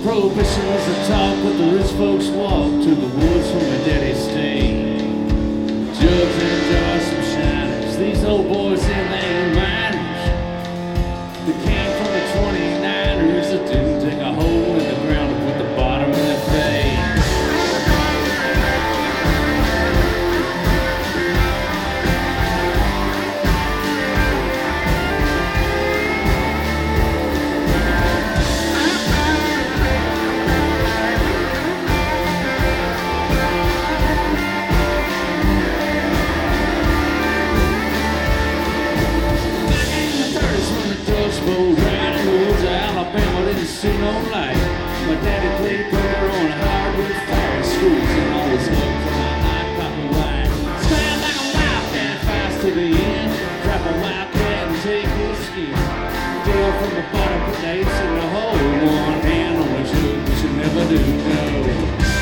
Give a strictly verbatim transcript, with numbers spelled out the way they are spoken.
Prohibition was the talk, but the rich folks walked to the woods where my daddy stayed. Jugs and jars, some shiners, these old boys and they ain't miners. They came from the twenty-niners that didn't take a hole in the ground to put the bottom in the face. Rolled right in the woods of Alabama, didn't see no light. My daddy played poker on hardwood fire schools and always looked for my hot cotton wine. Stand like a wildcat, fast to the end. Trap a wildcat and take his skin. Deal from the bottom, put the ace in the hole. One hand on the jug, but you never do know.